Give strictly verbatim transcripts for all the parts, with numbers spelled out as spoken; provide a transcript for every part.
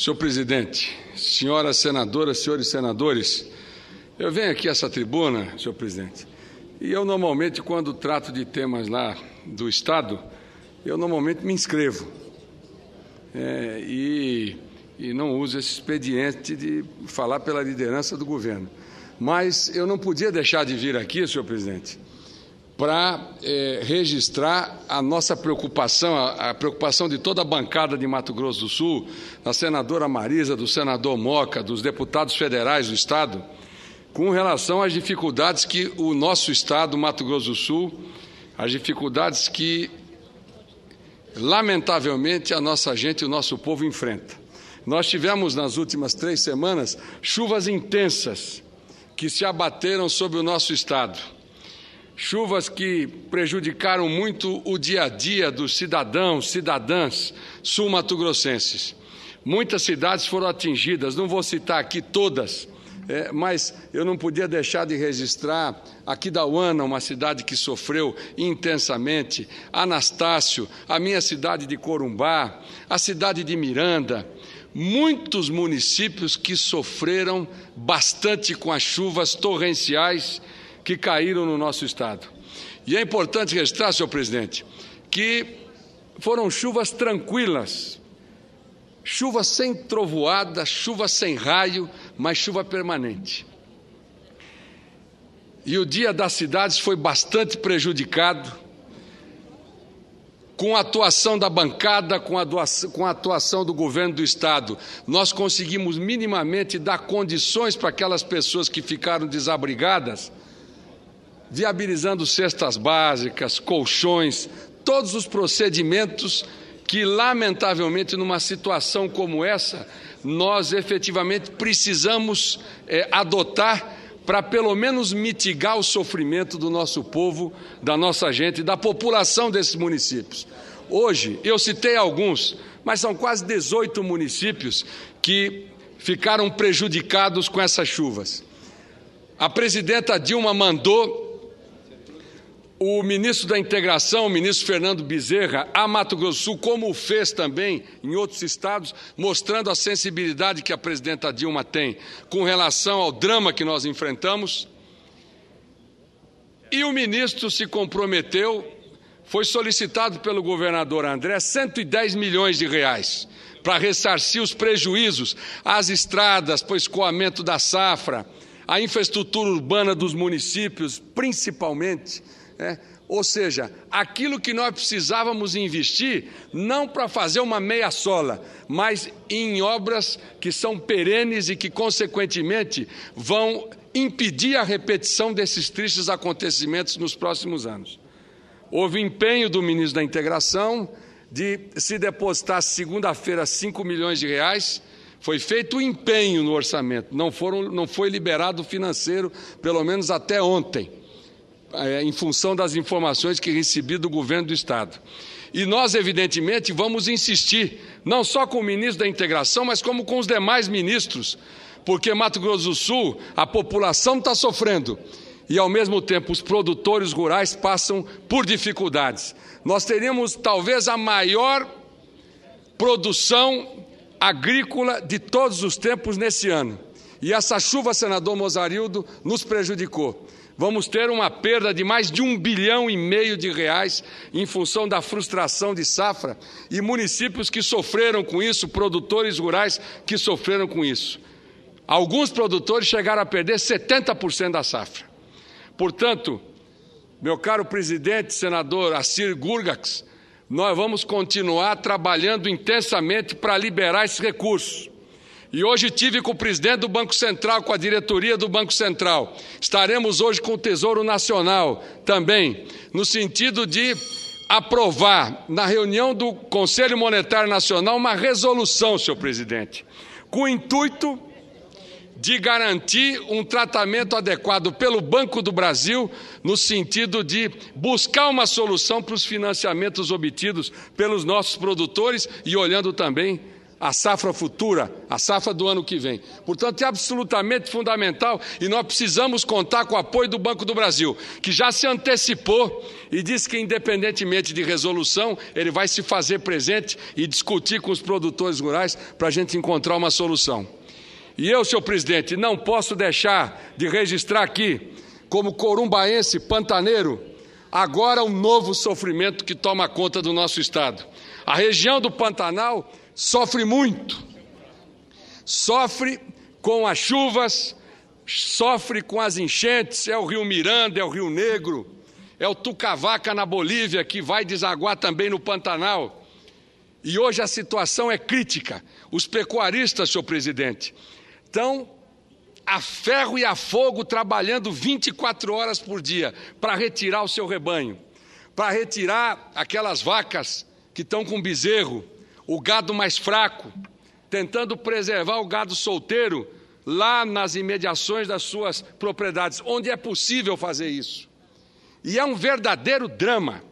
Senhor presidente, senhoras senadoras, senhores senadores, eu venho aqui a essa tribuna, senhor presidente, e eu normalmente, quando trato de temas lá do Estado, eu normalmente me inscrevo é, e, e não uso esse expediente de falar pela liderança do governo. Mas eu não podia deixar de vir aqui, senhor presidente, para é, registrar a nossa preocupação, a, a preocupação de toda a bancada de Mato Grosso do Sul, da senadora Marisa, do senador Moca, dos deputados federais do Estado, com relação às dificuldades que o nosso Estado, Mato Grosso do Sul, as dificuldades que, lamentavelmente, a nossa gente e o nosso povo enfrenta. Nós tivemos, nas últimas três semanas, chuvas intensas que se abateram sobre o nosso Estado. Chuvas que prejudicaram muito o dia a dia dos cidadãos, cidadãs sul-mato-grossenses. Muitas cidades foram atingidas, não vou citar aqui todas, é, mas eu não podia deixar de registrar Aquidauana, uma cidade que sofreu intensamente, Anastácio, a minha cidade de Corumbá, a cidade de Miranda, muitos municípios que sofreram bastante com as chuvas torrenciais que caíram no nosso Estado. E é importante registrar, senhor presidente, que foram chuvas tranquilas, chuva sem trovoada, chuva sem raio, mas chuva permanente. E o dia das cidades foi bastante prejudicado, com a atuação da bancada, com a, doação, com a atuação do governo do Estado. Nós conseguimos minimamente dar condições para aquelas pessoas que ficaram desabrigadas, viabilizando cestas básicas, colchões, todos os procedimentos que, lamentavelmente, numa situação como essa, nós efetivamente precisamos é, adotar para, pelo menos, mitigar o sofrimento do nosso povo, da nossa gente, da população desses municípios. Hoje, eu citei alguns, mas são quase dezoito municípios que ficaram prejudicados com essas chuvas. A presidenta Dilma mandou o ministro da Integração, o ministro Fernando Bezerra, a Mato Grosso do Sul, como fez também em outros estados, mostrando a sensibilidade que a presidenta Dilma tem com relação ao drama que nós enfrentamos. E o ministro se comprometeu, foi solicitado pelo governador André cento e dez milhões de reais para ressarcir os prejuízos às estradas, para o escoamento da safra, à infraestrutura urbana dos municípios, principalmente. É, ou seja, aquilo que nós precisávamos investir, não para fazer uma meia sola, mas em obras que são perenes e que, consequentemente, vão impedir a repetição desses tristes acontecimentos nos próximos anos. Houve empenho do ministro da Integração de se depositar segunda-feira cinco milhões de reais, foi feito um empenho no orçamento, não, foram, não foi liberado financeiro, pelo menos até ontem, em função das informações que recebi do governo do Estado. E nós, evidentemente, vamos insistir, não só com o ministro da Integração, mas como com os demais ministros, porque Mato Grosso do Sul, a população está sofrendo e, ao mesmo tempo, os produtores rurais passam por dificuldades. Nós teríamos, talvez, a maior produção agrícola de todos os tempos nesse ano. E essa chuva, senador Mozarildo, nos prejudicou. Vamos ter uma perda de mais de um bilhão e meio de reais em função da frustração de safra e municípios que sofreram com isso, produtores rurais que sofreram com isso. Alguns produtores chegaram a perder setenta por cento da safra. Portanto, meu caro presidente, senador Assir Gurgax, nós vamos continuar trabalhando intensamente para liberar esses recursos. E hoje tive com o presidente do Banco Central, com a diretoria do Banco Central. Estaremos hoje com o Tesouro Nacional também, no sentido de aprovar, na reunião do Conselho Monetário Nacional, uma resolução, senhor presidente, com o intuito de garantir um tratamento adequado pelo Banco do Brasil, no sentido de buscar uma solução para os financiamentos obtidos pelos nossos produtores e olhando também a safra futura, a safra do ano que vem. Portanto, é absolutamente fundamental e nós precisamos contar com o apoio do Banco do Brasil, que já se antecipou e disse que, independentemente de resolução, ele vai se fazer presente e discutir com os produtores rurais para a gente encontrar uma solução. E eu, senhor presidente, não posso deixar de registrar aqui, como corumbaense pantaneiro, agora um novo sofrimento que toma conta do nosso estado. A região do Pantanal sofre muito, sofre com as chuvas, sofre com as enchentes, é o Rio Miranda, é o Rio Negro, é o Tucavaca na Bolívia, que vai desaguar também no Pantanal. E hoje a situação é crítica. Os pecuaristas, senhor presidente, estão a ferro e a fogo trabalhando vinte e quatro horas por dia para retirar o seu rebanho, para retirar aquelas vacas que estão com bezerro, o gado mais fraco, tentando preservar o gado solteiro lá nas imediações das suas propriedades, onde é possível fazer isso. E é um verdadeiro drama.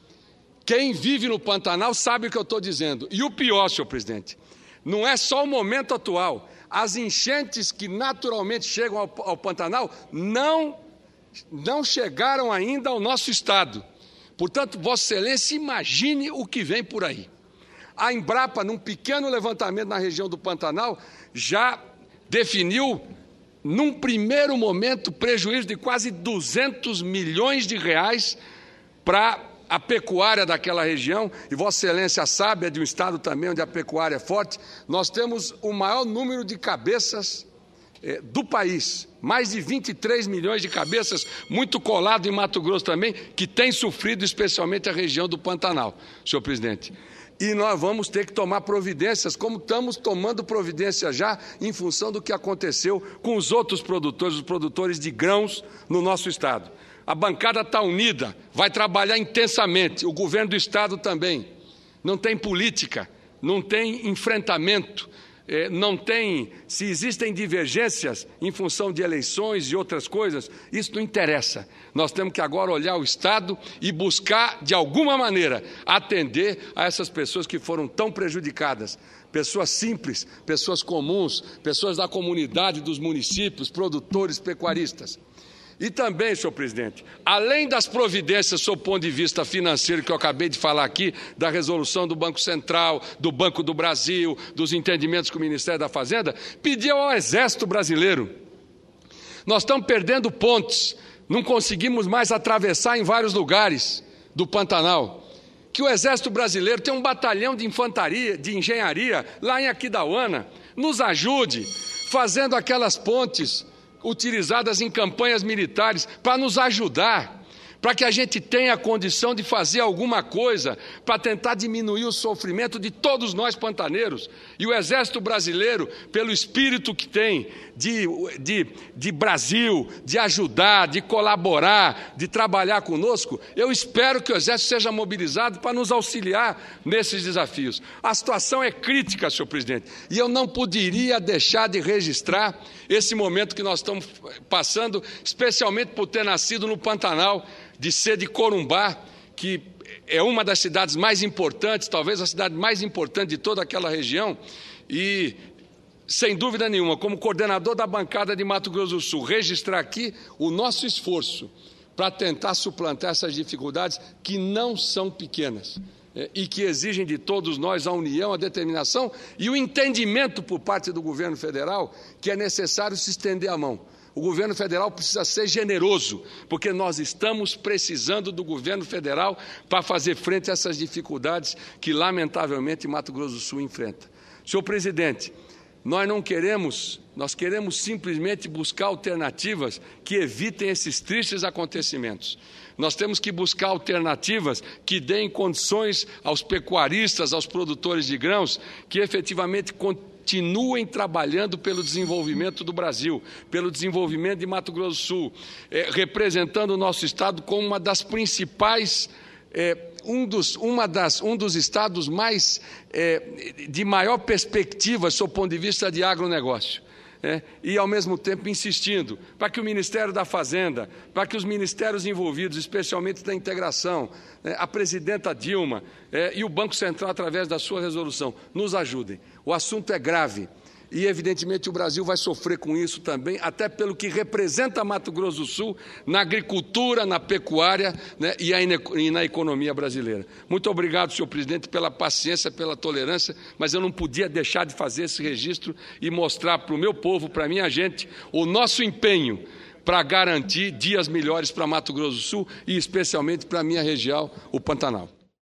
Quem vive no Pantanal sabe o que eu estou dizendo. E o pior, senhor presidente, não é só o momento atual. As enchentes que naturalmente chegam ao, ao Pantanal não, não chegaram ainda ao nosso estado. Portanto, Vossa Excelência, imagine o que vem por aí. A Embrapa, num pequeno levantamento na região do Pantanal, já definiu, num primeiro momento, prejuízo de quase duzentos milhões de reais para a pecuária daquela região. E Vossa Excelência sabe, é de um estado também onde a pecuária é forte. Nós temos o maior número de cabeças eh, do país, mais de vinte e três milhões de cabeças, muito colado em Mato Grosso também, que tem sofrido especialmente a região do Pantanal, senhor presidente. E nós vamos ter que tomar providências, como estamos tomando providência já, em função do que aconteceu com os outros produtores, os produtores de grãos no nosso estado. A bancada está unida, vai trabalhar intensamente, o governo do estado também. Não tem política, não tem enfrentamento, não tem, se existem divergências em função de eleições e outras coisas, isso não interessa. Nós temos que agora olhar o estado e buscar, de alguma maneira, atender a essas pessoas que foram tão prejudicadas. Pessoas simples, pessoas comuns, pessoas da comunidade, dos municípios, produtores, pecuaristas. E também, senhor presidente, além das providências sob o ponto de vista financeiro que eu acabei de falar aqui, da resolução do Banco Central, do Banco do Brasil, dos entendimentos com o Ministério da Fazenda, pediu ao Exército Brasileiro. Nós estamos perdendo pontes, não conseguimos mais atravessar em vários lugares do Pantanal. Que o Exército Brasileiro tem um batalhão de infantaria, de engenharia, lá em Aquidauana, nos ajude fazendo aquelas pontes utilizadas em campanhas militares para nos ajudar, para que a gente tenha a condição de fazer alguma coisa para tentar diminuir o sofrimento de todos nós pantaneiros. E o Exército Brasileiro, pelo espírito que tem de, de, de Brasil, de ajudar, de colaborar, de trabalhar conosco, eu espero que o Exército seja mobilizado para nos auxiliar nesses desafios. A situação é crítica, senhor presidente, e eu não poderia deixar de registrar esse momento que nós estamos passando, especialmente por ter nascido no Pantanal, de ser de Corumbá, que é uma das cidades mais importantes, talvez a cidade mais importante de toda aquela região, e, sem dúvida nenhuma, como coordenador da bancada de Mato Grosso do Sul, registrar aqui o nosso esforço para tentar suplantar essas dificuldades que não são pequenas é, e que exigem de todos nós a união, a determinação e o entendimento por parte do governo federal que é necessário se estender a mão. O governo federal precisa ser generoso, porque nós estamos precisando do governo federal para fazer frente a essas dificuldades que, lamentavelmente, Mato Grosso do Sul enfrenta. Senhor presidente, nós não queremos, nós queremos simplesmente buscar alternativas que evitem esses tristes acontecimentos. Nós temos que buscar alternativas que deem condições aos pecuaristas, aos produtores de grãos, que efetivamente continuem continuem trabalhando pelo desenvolvimento do Brasil, pelo desenvolvimento de Mato Grosso do Sul, é, representando o nosso estado como uma das principais, é, um, dos, uma das, um dos estados mais, é, de maior perspectiva, sob o ponto de vista de agronegócio. é, e, ao mesmo tempo, insistindo para que o Ministério da Fazenda, para que os ministérios envolvidos, especialmente da integração, é, a presidenta Dilma é, e o Banco Central, através da sua resolução, nos ajudem. O assunto é grave. E, evidentemente, o Brasil vai sofrer com isso também, até pelo que representa Mato Grosso do Sul na agricultura, na pecuária, né, e, a, e na economia brasileira. Muito obrigado, senhor presidente, pela paciência, pela tolerância, mas eu não podia deixar de fazer esse registro e mostrar para o meu povo, para a minha gente, o nosso empenho para garantir dias melhores para Mato Grosso do Sul e, especialmente, para a minha região, o Pantanal.